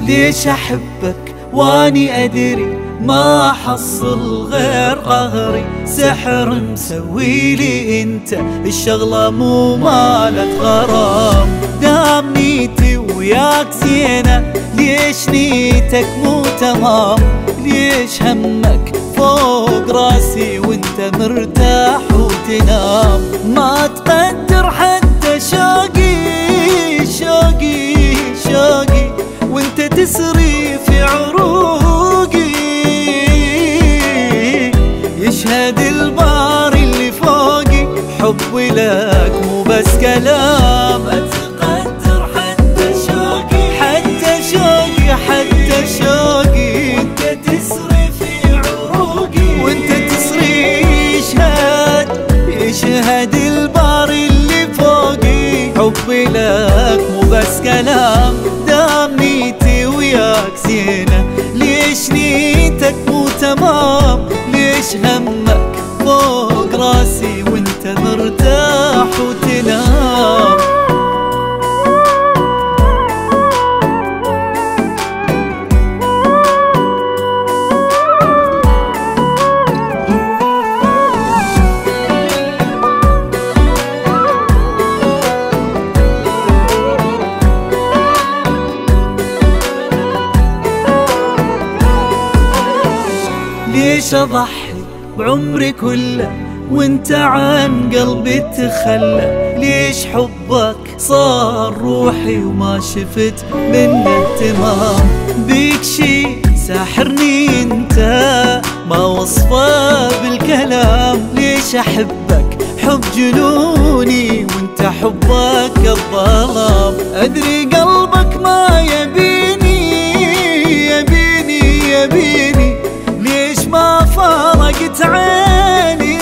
ليش أحبك واني أدري ما أحصل غير قهري؟ سحر مسويلي انت الشغلة مو مالت غرام. دام نيتي وياك زينة ليش نيتك مو تمام؟ ليش همك فوق راسي وانت مرتاح وتنام؟ ما تقدر حتى شوقي شوقي شوقي وانت تسري في عروقي. يشهد الباري اللي فوقي حبي لك مو بس كلام. ما تقدر حتى شوقي حتى شوقي حتى شوقي وانت تسري في عروقي وانت تسري. يشهد الباري اللي فوقي حبي لك مو بس كلام. دام نيتي وياك زينة ليش نيتك مو تمام؟ ليش همك فوق راسي وانت مرتاح وتنام؟ ليش أضحي بعمري كله وانت عن قلبي تخلى؟ ليش حبك صار روحي وما شفت منه اهتمام؟ بيك شي ساحرني انت ما وصفه بالكلام. ليش أحبك حب جنوني وانت حبك الظلام؟ أدري قلبك ما يبيني يبيني يبيني. ليش ما فارقت عيني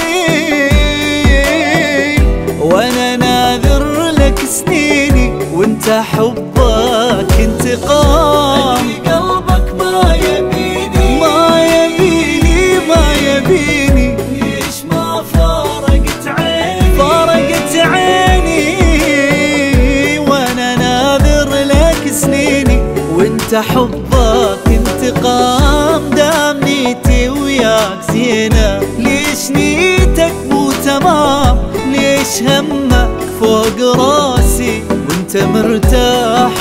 وانا ناذر لك سنيني وانت حبك انتقام؟ قلبك ما يبيني ما يبيني ما يبيني. ليش ما فارقت عيني فارقت عيني وانا ناذر لك سنيني وانت حبك انتقام؟ دام نيتي وياك زينة ليش نيتك مو تمام؟ ليش همك فوق راسي وانت مرتاح